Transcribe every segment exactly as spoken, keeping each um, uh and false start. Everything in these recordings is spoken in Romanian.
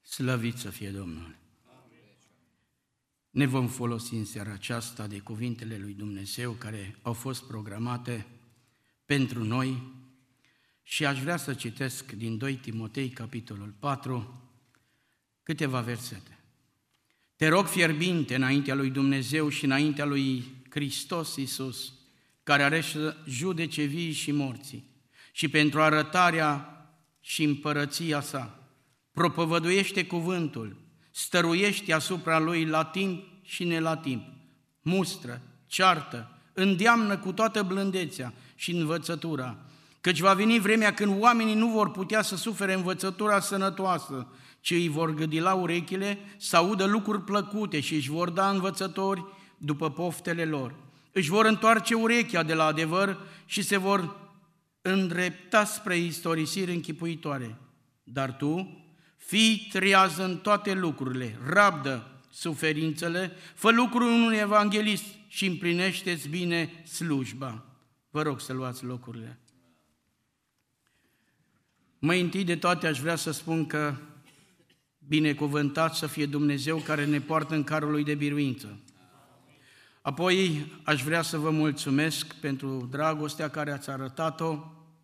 Slăvit să fie Domnul! Ne vom folosi în seara aceasta de cuvintele lui Dumnezeu care au fost programate pentru noi și aș vrea să citesc din doi Timotei, capitolul patru, câteva versete. Te rog fierbinte înaintea lui Dumnezeu și înaintea lui Hristos Iisus, care are să judece vii și morții, și pentru arătarea și împărăția sa, propovăduiește cuvântul, stăruiește asupra lui la timp și ne la timp, mustră, ceartă, îndeamnă cu toată blândețea și învățătura, căci va veni vremea când oamenii nu vor putea să sufere învățătura sănătoasă, ci îi vor gâdila urechile să audă lucruri plăcute și își vor da învățători după poftele lor. Își vor întoarce urechea de la adevăr și se vor îndrepta spre istorisiri închipuitoare. Dar tu, fii trează în toate lucrurile, rabdă suferințele, fă lucrul unui evanghelist și împlinește-ți bine slujba. Vă rog să luați locurile. Mai întâi de toate aș vrea să spun că binecuvântat să fie Dumnezeu care ne poartă în carul lui de biruință. Apoi aș vrea să vă mulțumesc pentru dragostea care ați arătat-o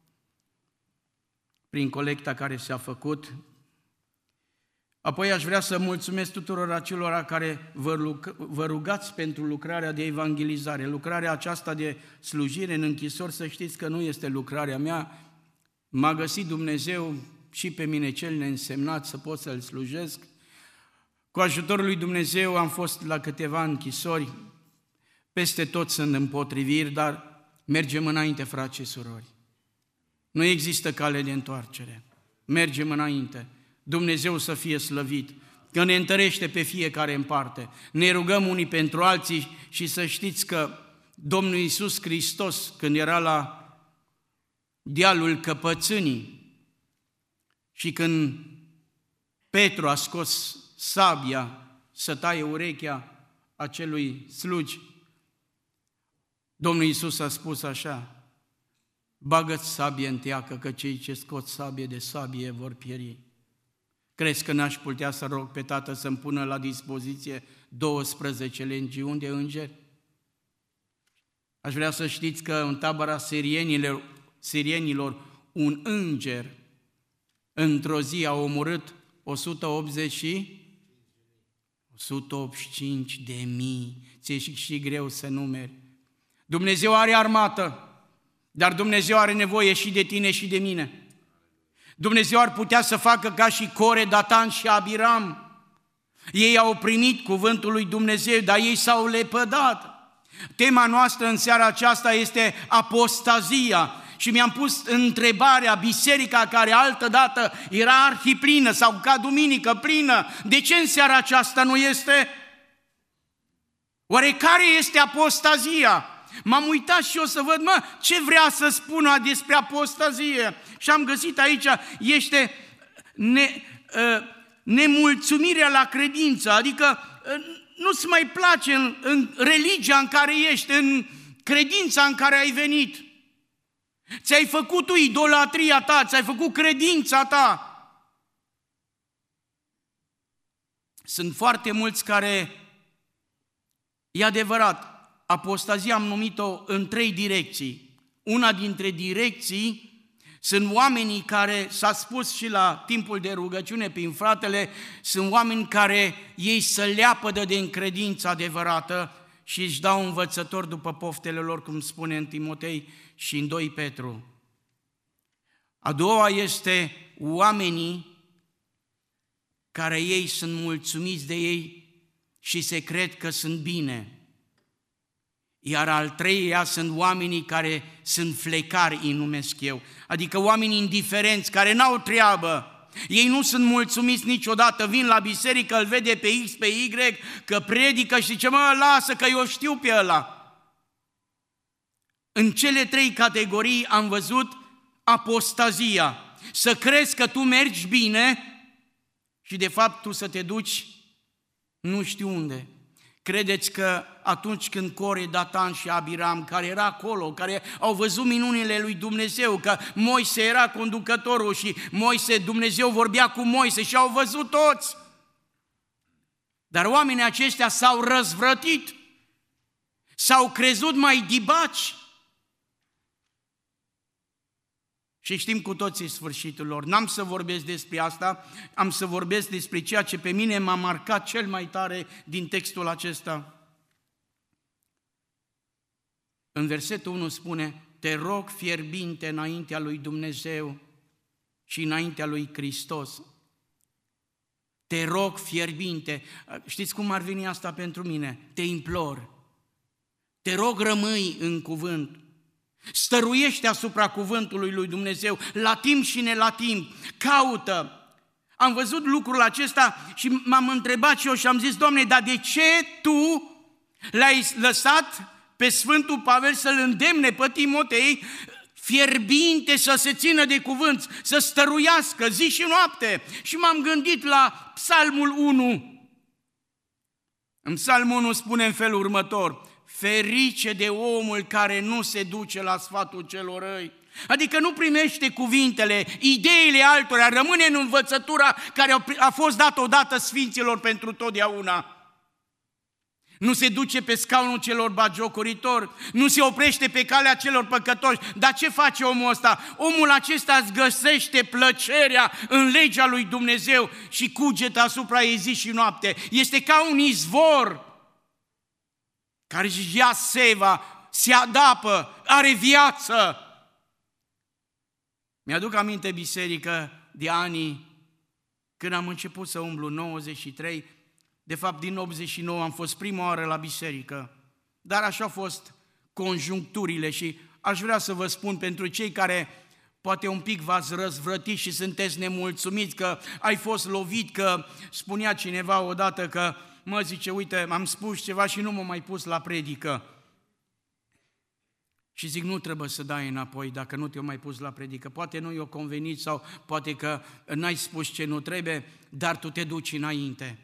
prin colecta care s-a făcut. Apoi aș vrea să mulțumesc tuturor acelora care vă, vă rugați pentru lucrarea de evangelizare. Lucrarea aceasta de slujire în închisori, să știți că nu este lucrarea mea. M-a găsit Dumnezeu și pe mine cel neînsemnat să pot să-L slujesc. Cu ajutorul lui Dumnezeu am fost la câteva închisori, peste tot sunt împotriviri, dar mergem înainte, frați și surori. Nu există cale de întoarcere. Mergem înainte. Dumnezeu să fie slăvit, că ne întărește pe fiecare în parte. Ne rugăm unii pentru alții și să știți că Domnul Iisus Hristos, când era la dealul Căpățânii și când Petru a scos sabia să taie urechea acelui slugi, Domnul Iisus a spus așa: bagă-ți sabie în teacă, că cei ce scot sabie de sabie vor pieri. Crezi că n-aș putea să rog pe Tatăl să-mi pună la dispoziție douăsprezece legiuni de îngeri? Aș vrea să știți că în tabăra sirienilor, sirienilor un înger într-o zi a omorât o sută optzeci și o sută optzeci și cinci de mii. Ți-e și, și greu să numeri. Dumnezeu are armată, dar Dumnezeu are nevoie și de tine și de mine. Dumnezeu ar putea să facă ca și Core, Datan și Abiram. Ei au primit cuvântul lui Dumnezeu, dar ei s-au lepădat. Tema noastră în seara aceasta este apostazia. Și mi-am pus întrebarea, biserica care altădată era arhiplină sau ca duminică plină, de ce în seara aceasta nu este? Oare care este apostazia? M-am uitat și eu să văd, mă, ce vrea să spună despre apostazie. Și am găsit aici, este ne, uh, nemulțumirea la credință, adică uh, nu-ți mai place în, în religia în care ești, în credința în care ai venit. Ți-ai făcut tu idolatria ta, ți-ai făcut credința ta. Sunt foarte mulți care, e adevărat, apostazia am numit-o în trei direcții. Una dintre direcții sunt oamenii care, s-a spus și la timpul de rugăciune prin fratele, sunt oameni care ei se leapădă de încredința adevărată și își dau învățători după poftele lor, cum spune în Timotei și în doi Petru. A doua este oamenii care ei sunt mulțumiți de ei și se cred că sunt bine. Iar al treilea sunt oamenii care sunt flecari, îi numesc eu, adică oamenii indiferenți, care n-au treabă. Ei nu sunt mulțumiți niciodată, vin la biserică, îl vede pe X, pe Y, că predică și zice, mă, lasă că eu știu pe ăla. În cele trei categorii am văzut apostazia, să crezi că tu mergi bine și de fapt tu să te duci nu știu unde. Credeți că atunci când Core, Datan și Abiram, care era acolo, care au văzut minunile lui Dumnezeu, că Moise era conducătorul și Moise, Dumnezeu vorbea cu Moise și au văzut toți. Dar oamenii aceștia s-au răzvrătit, s-au crezut mai dibaci. Și știm cu toții sfârșitul lor. N-am să vorbesc despre asta, am să vorbesc despre ceea ce pe mine m-a marcat cel mai tare din textul acesta. În versetul unu spune: te rog fierbinte înaintea lui Dumnezeu și înaintea lui Hristos. Te rog fierbinte. Știți cum ar veni asta pentru mine? Te implor. Te rog, rămâi în cuvânt. Stăruiește asupra cuvântului lui Dumnezeu, la timp și ne la timp, caută. Am văzut lucrul acesta și m-am întrebat și eu și am zis: Doamne, dar de ce Tu l-ai lăsat pe Sfântul Pavel să-l îndemne pe Timotei fierbinte să se țină de cuvânt, să stăruiască zi și noapte? Și m-am gândit la Psalmul unu. În Psalmul unu spune în felul următor: ferice de omul care nu se duce la sfatul celor răi. Adică nu primește cuvintele, ideile altora, rămâne în învățătura care a fost dată odată sfinților pentru totdeauna. Nu se duce pe scaunul celor bagiocoritori, nu se oprește pe calea celor păcătoși. Dar ce face omul ăsta? Omul acesta îți găsește plăcerea în legea lui Dumnezeu și cugetă asupra ei zi și noapte. Este ca un izvor care își ia seva, se adapă, are viață. Mi-aduc aminte, biserică, de anii când am început să umblu, nouăzeci și trei, de fapt din optzeci și nouă am fost prima oară la biserică, dar așa au fost conjuncturile și aș vrea să vă spun pentru cei care poate un pic v-ați răzvrătit și sunteți nemulțumiți că ai fost lovit, că spunea cineva odată că, mă, zice, uite, am spus ceva și nu m-am mai pus la predică. Și zic, nu trebuie să dai înapoi dacă nu te-ai mai pus la predică. Poate nu i-o convenit sau poate că n-ai spus ce nu trebuie, dar tu te duci înainte.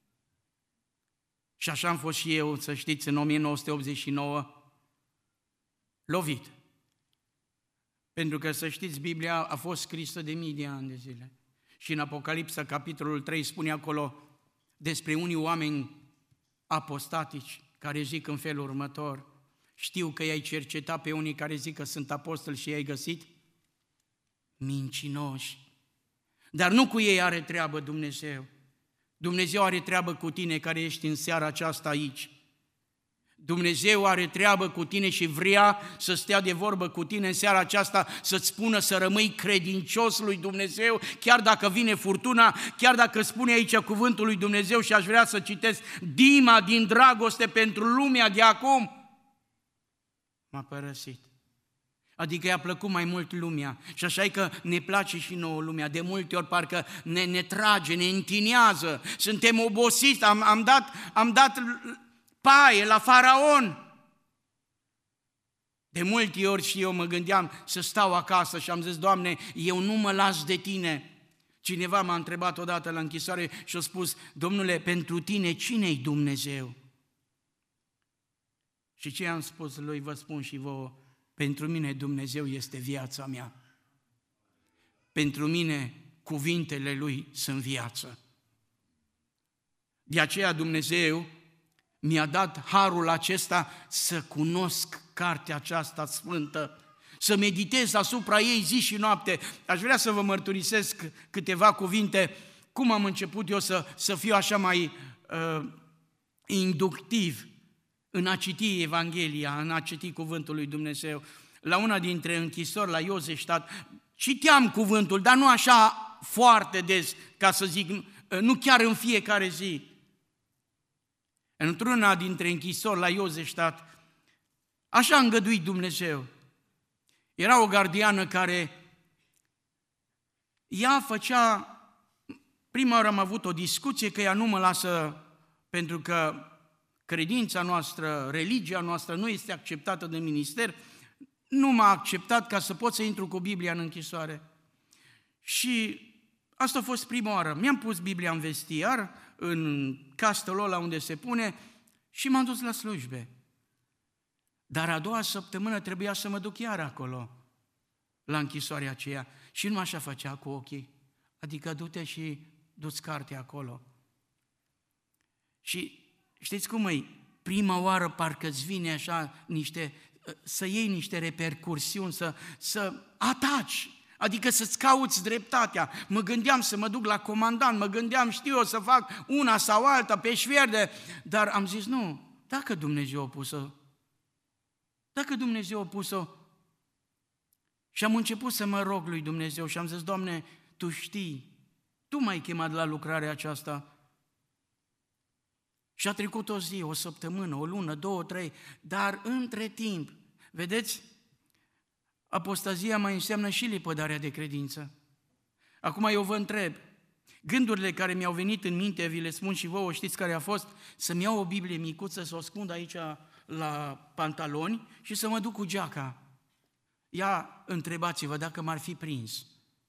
Și așa am fost și eu, să știți, în o mie nouă sute optzeci și nouă, lovit. Pentru că, să știți, Biblia a fost scrisă de mii de ani de zile. Și în Apocalipsa, capitolul trei, spune acolo despre unii oameni apostatici care zic în felul următor: știu că i-ai cercetat pe unii care zic că sunt apostoli și i-ai găsit mincinoși. Dar nu cu ei are treabă Dumnezeu. Dumnezeu are treabă cu tine care ești în seara aceasta aici. Dumnezeu are treabă cu tine și vrea să stea de vorbă cu tine în seara aceasta, să-ți spună să rămâi credincios lui Dumnezeu, chiar dacă vine furtuna, chiar dacă spune aici cuvântul lui Dumnezeu. Și aș vrea să citesc: Dima, din dragoste pentru lumea de acum, m-a părăsit. Adică i-a plăcut mai mult lumea. Și așa e că ne place și nouă lumea. De multe ori parcă ne, ne trage, ne întinează, suntem obosiți, am, am dat... Am dat paie la faraon. De multe ori și eu mă gândeam să stau acasă și am zis: Doamne, eu nu mă las de Tine. Cineva m-a întrebat odată la închisoare și a spus: Domnule, pentru Tine cine-i Dumnezeu? Și ce am spus lui, vă spun și vouă: pentru mine Dumnezeu este viața mea. Pentru mine cuvintele Lui sunt viață. De aceea Dumnezeu mi-a dat harul acesta să cunosc cartea aceasta sfântă, să meditez asupra ei zi și noapte. Aș vrea să vă mărturisesc câteva cuvinte, cum am început eu să, să fiu așa mai uh, inductiv în a citi Evanghelia, în a citi cuvântul lui Dumnezeu. La una dintre închisori, la Iosefstadt, citeam cuvântul, dar nu așa foarte des, ca să zic, nu chiar în fiecare zi. Într-una dintre închisori la Iosefstadt, așa a îngăduit Dumnezeu. Era o gardiană care, ea făcea, prima oară am avut o discuție că ea nu mă lasă, pentru că credința noastră, religia noastră nu este acceptată de minister, nu m-a acceptat ca să pot să intru cu Biblia în închisoare. Și asta a fost prima oară. Mi-am pus Biblia în vestiar, în castelul ăla unde se pune, Și m-am dus la slujbe. Dar a doua săptămână trebuia să mă duc iar acolo, la închisoarea aceea. Și nu așa făcea cu ochii. Adică du-te și du-ți cartea acolo. Și știți cum e? Prima oară parcă îți vine așa niște, să iei niște repercursiuni, să, să ataci, adică să-ți cauți dreptatea. Mă gândeam să mă duc la comandant, mă gândeam, știu eu, să fac una sau alta pe șverde, dar am zis nu, dacă Dumnezeu a pus-o, dacă Dumnezeu a pus-o, și am început să mă rog lui Dumnezeu și am zis, Doamne, Tu știi, Tu m-ai chemat la lucrarea aceasta. Și a trecut o zi, o săptămână, o lună, două, trei, dar între timp, vedeți, apostazia mai înseamnă și lepădarea de credință. Acum eu vă întreb, gândurile care mi-au venit în minte, vi le spun și vouă, știți care a fost? Să-mi iau o Biblie micuță, să o ascund aici la pantaloni și să mă duc cu geaca. Ia, întrebați-vă dacă m-ar fi prins.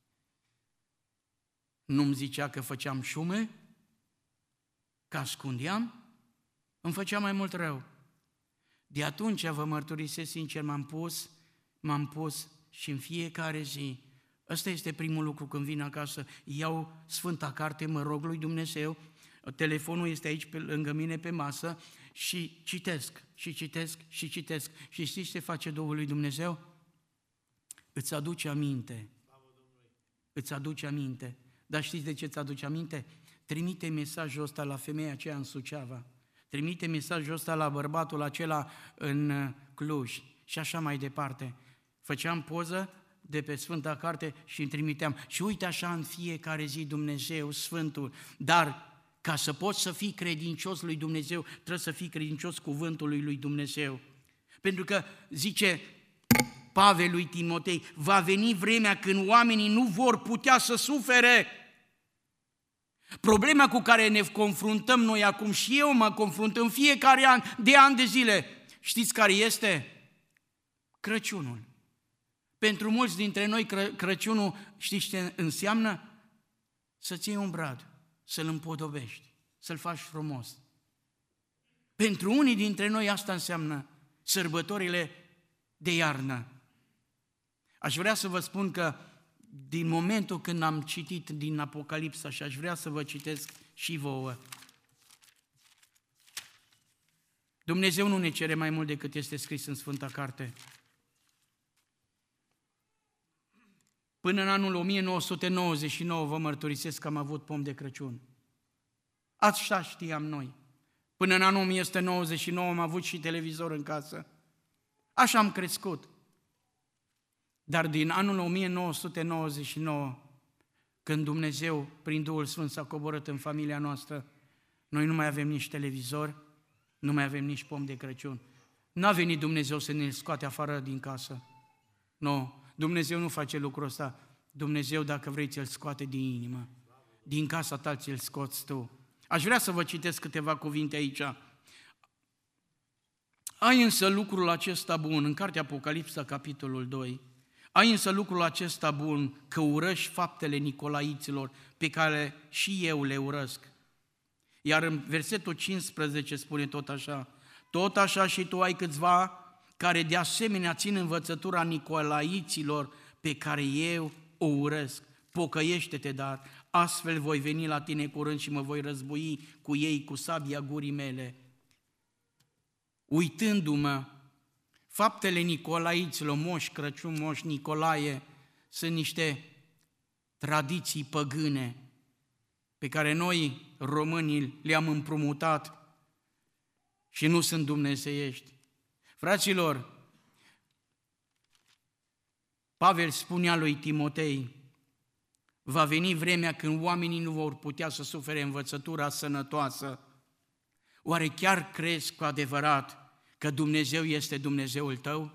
Nu-mi zicea că făceam șume, că ascundeam, îmi făcea mai mult rău. De atunci, vă mărturisesc sincer, m-am pus, m-am pus și în fiecare zi, ăsta este primul lucru când vin acasă, iau Sfânta Carte, mă rog lui Dumnezeu, telefonul este aici pe, lângă mine pe masă și citesc, și citesc, și citesc. Și știți ce face Duhul lui Dumnezeu? Îți aduce aminte. Îți aduce aminte. Dar știți de ce îți aduce aminte? Trimite mesajul ăsta la femeia aceea în Suceava, trimite mesajul ăsta la bărbatul acela în Cluj și așa mai departe. Făceam poză de pe Sfânta Carte și îmi trimiteam. Și uite așa în fiecare zi Dumnezeu, Sfântul, dar ca să poți să fii credincios lui Dumnezeu, trebuie să fii credincios cuvântului lui Dumnezeu. Pentru că, zice Pavel lui Timotei, va veni vremea când oamenii nu vor putea să sufere. Problema cu care ne confruntăm noi acum și eu mă confrunt în fiecare an, de ani de zile, știți care este? Crăciunul. Pentru mulți dintre noi Cră- Crăciunul, știți ce înseamnă? Să-ți iei un brad, să-l împodobești, să-l faci frumos. Pentru unii dintre noi asta înseamnă sărbătorile de iarnă. Aș vrea să vă spun că din momentul când am citit din Apocalipsa și aș vrea să vă citesc și vouă, Dumnezeu nu ne cere mai mult decât este scris în Sfânta Carte. Până în anul o mie nouă sute nouăzeci și nouă vă mărturisesc că am avut pom de Crăciun. Așa știam noi. Până în anul o mie nouă sute nouăzeci și nouă am avut și televizor în casă. Așa am crescut. Dar din anul o mie nouă sute nouăzeci și nouă, când Dumnezeu, prin Duhul Sfânt, s-a coborât în familia noastră, noi nu mai avem nici televizor, nu mai avem nici pom de Crăciun. N-a venit Dumnezeu să ne scoate afară din casă. Nu, Dumnezeu nu face lucrul ăsta. Dumnezeu, dacă vrei, ți-l scoate din inimă. Din casa ta ți-l scoți tu. Aș vrea să vă citesc câteva cuvinte aici. Ai însă lucrul acesta bun, în cartea Apocalipsa, capitolul doi, ai însă lucrul acesta bun, că urăști faptele nicolaiților, pe care și eu le urăsc. Iar în versetul cincisprezece spune tot așa, tot așa și tu ai câțiva care de asemenea țin învățătura nicolaiților, pe care eu o urăsc. Pocăiește-te, dar astfel voi veni la tine curând și mă voi război cu ei cu sabia gurii mele. Uitându-mă, faptele nicolaiților, Moș Crăciun, Moș Nicolae, sunt niște tradiții păgâne pe care noi, românii, le-am împrumutat și nu sunt dumnezeiești. Fraților, Pavel spunea lui Timotei, va veni vremea când oamenii nu vor putea să sufere învățătura sănătoasă. Oare chiar crezi cu adevărat că Dumnezeu este Dumnezeul tău?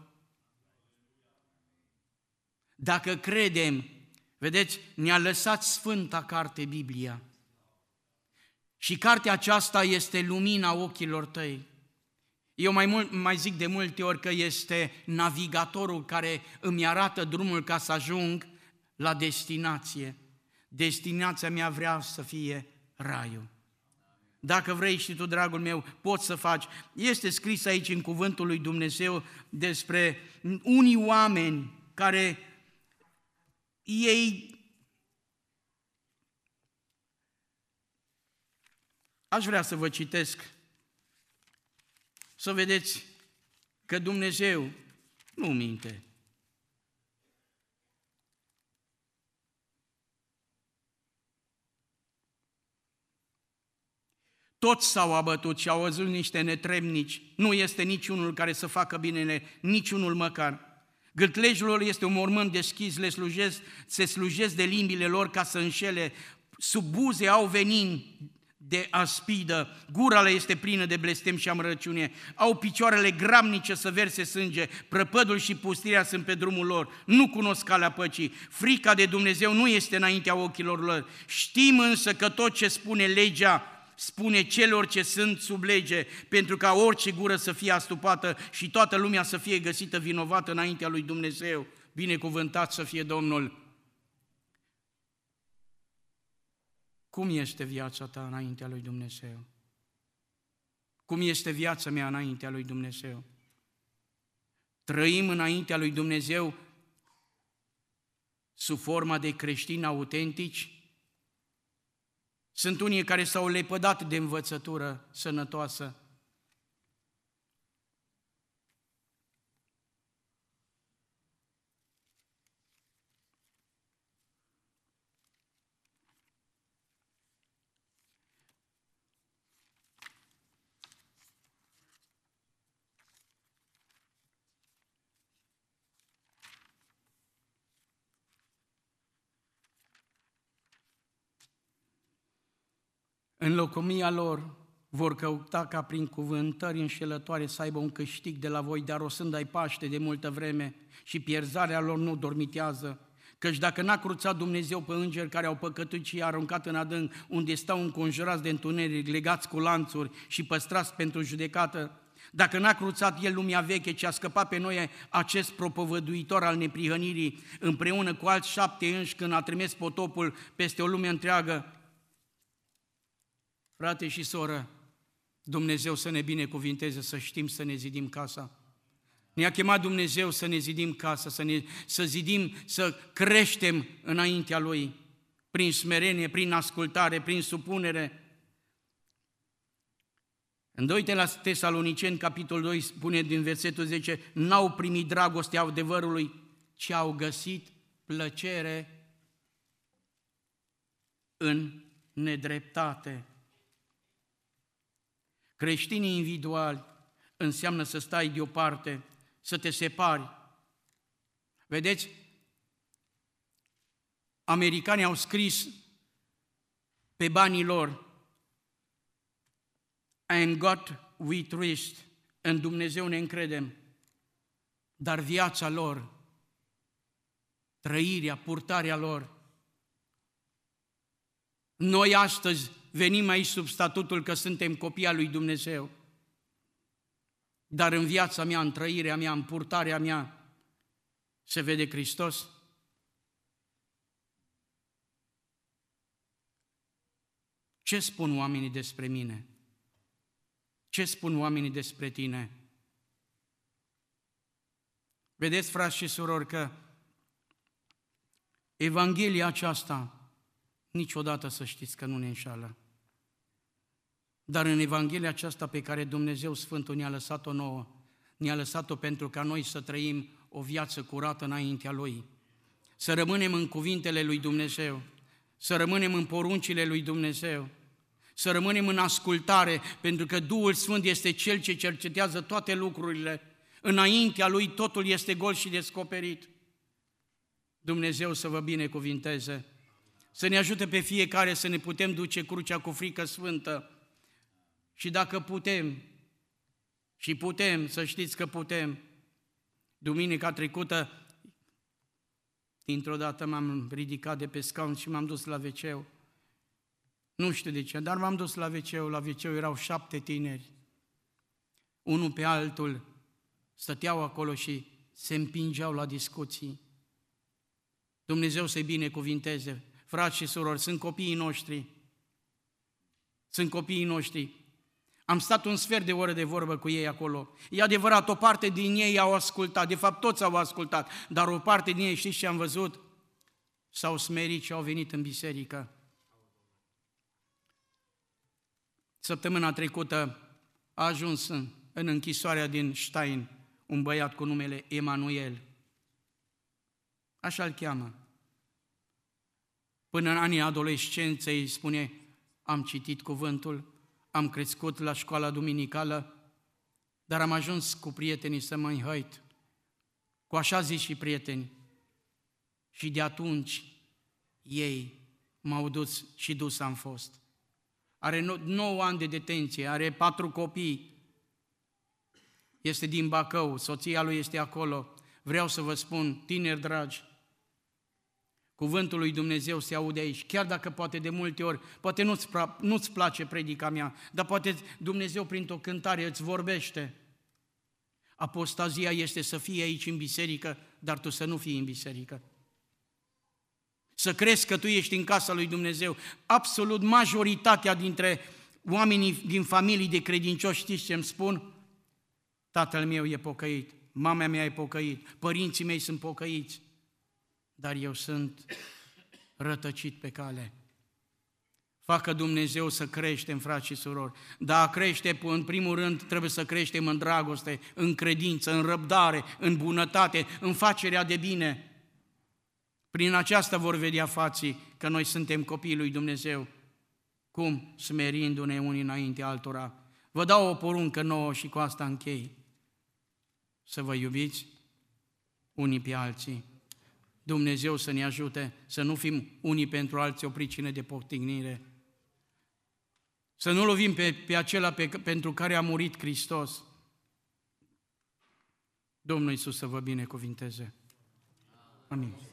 Dacă credem, vedeți, ne-a lăsat Sfânta Carte, Biblia. Și cartea aceasta este lumina ochilor tăi. Eu mai, mult, mai zic de multe ori că este navigatorul care îmi arată drumul ca să ajung la destinație. Destinația mea vrea să fie raiul. Dacă vrei și tu, dragul meu, poți să faci. Este scris aici în cuvântul lui Dumnezeu despre unii oameni care ei... Aș vrea să vă citesc, să vedeți că Dumnezeu nu minte. Toți s-au abătut și au văzut niște netrebnici. Nu este niciunul care să facă binele, niciunul măcar. Gâtlejul lor este un mormânt deschis, le slujesc, se slujesc de limbile lor ca să înșele. Sub buze au venin de aspidă, gura le este plină de blestem și amărăciune, au picioarele grabnice să verse sânge, prăpădul și pustirea sunt pe drumul lor, nu cunosc calea păcii, frica de Dumnezeu nu este înaintea ochilor lor. Știm însă că tot ce spune legea, spune celor ce sunt sub lege, pentru ca orice gură să fie astupată și toată lumea să fie găsită vinovată înaintea lui Dumnezeu. Binecuvântat să fie Domnul! Cum este viața ta înaintea lui Dumnezeu? Cum este viața mea înaintea lui Dumnezeu? Trăim înaintea lui Dumnezeu sub forma de creștini autentici? Sunt unii care s-au lepădat de învățătură sănătoasă. În locomia lor vor căuta ca prin cuvântări înșelătoare să aibă un câștig de la voi, dar rosând ai Paște de multă vreme și pierzarea lor nu dormitează. Căci dacă n-a cruțat Dumnezeu pe îngeri care au păcătuit și i-a aruncat în adânc, unde stau înconjurați de întuneric, legați cu lanțuri și păstrați pentru judecată, dacă n-a cruțat El lumea veche, ce a scăpat pe noi acest propovăduitor al neprihănirii, împreună cu alți șapte înși când a trimis potopul peste o lume întreagă, frate și soră, Dumnezeu să ne binecuvinteze, să știm să ne zidim casa. Ne-a chemat Dumnezeu să ne zidim casa, să, ne, să zidim, să creștem înaintea Lui, prin smerenie, prin ascultare, prin supunere. În doi Tesaloniceni, capitolul doi, spune din versetul zece, n-au primit dragostea adevărului, ci au găsit plăcere în nedreptate. Creștinii individuali înseamnă să stai deoparte, să te separi. Vedeți? Americanii au scris pe banii lor, "In God we trust", în Dumnezeu ne încredem, dar viața lor, trăirea, purtarea lor, noi astăzi venim aici sub statutul că suntem copii al lui Dumnezeu, dar în viața mea, în trăirea mea, în purtarea mea, se vede Hristos? Ce spun oamenii despre mine? Ce spun oamenii despre tine? Vedeți, frați și surori, că Evanghelia aceasta niciodată să știți că nu ne înșală. Dar în Evanghelia aceasta pe care Dumnezeu Sfântul ne-a lăsat-o nouă, ne-a lăsat-o pentru ca noi să trăim o viață curată înaintea Lui, să rămânem în cuvintele lui Dumnezeu, să rămânem în poruncile lui Dumnezeu, să rămânem în ascultare, pentru că Duhul Sfânt este Cel ce cercetează toate lucrurile. Înaintea Lui totul este gol și descoperit. Dumnezeu să vă binecuvinteze, să ne ajute pe fiecare să ne putem duce crucea cu frică sfântă și dacă putem, și putem, să știți că putem. Duminica trecută, dintr-o dată m-am ridicat de pe scaun și m-am dus la ve ce-ul. Nu știu de ce, dar m-am dus la ve ce-ul. La ve ce-ul erau șapte tineri. Unul pe altul stăteau acolo și se împingeau la discuții. Dumnezeu să-i binecuvinteze. Frați și surori, sunt copiii noștri. sunt copiii noștri. Am stat un sfert de oră de vorbă cu ei acolo. E adevărat, o parte din ei au ascultat, de fapt toți au ascultat, dar o parte din ei, știți ce am văzut? S-au smerit și au venit în biserică. Săptămâna trecută a ajuns în, în închisoarea din Stein un băiat cu numele Emanuel. Așa îl cheamă. Până în anii adolescenței spune, am citit cuvântul, am crescut la școala duminicală, dar am ajuns cu prietenii să mă înhăit, cu așa zis și prieteni. Și de atunci ei m-au dus și dus am fost. Are nouă ani de detenție, are patru copii, este din Bacău, soția lui este acolo. Vreau să vă spun, tineri dragi, cuvântul lui Dumnezeu se aude aici, chiar dacă poate de multe ori, poate nu-ți, nu-ți place predica mea, dar poate Dumnezeu printr-o cântare îți vorbește. Apostazia este să fii aici în biserică, dar tu să nu fii în biserică. Să crezi că tu ești în casa lui Dumnezeu. Absolut majoritatea dintre oamenii din familii de credincioși, știți ce îmi spun? Tatăl meu e pocăit, mama mea e pocăit, părinții mei sunt pocăiți, dar eu sunt rătăcit pe cale. Facă Dumnezeu să creștem, frați și surori. Dar a crește, în primul rând, trebuie să creștem în dragoste, în credință, în răbdare, în bunătate, în facerea de bine. Prin aceasta vor vedea fații că noi suntem copiii lui Dumnezeu. Cum? Smerindu-ne unii înainte altora. Vă dau o poruncă nouă și cu asta închei. Să vă iubiți unii pe alții. Dumnezeu să ne ajute să nu fim unii pentru alții o pricină de poctignire. Să nu lovim pe, pe acela pe, pentru care a murit Hristos. Domnul Iisus să vă binecuvinteze. Amin.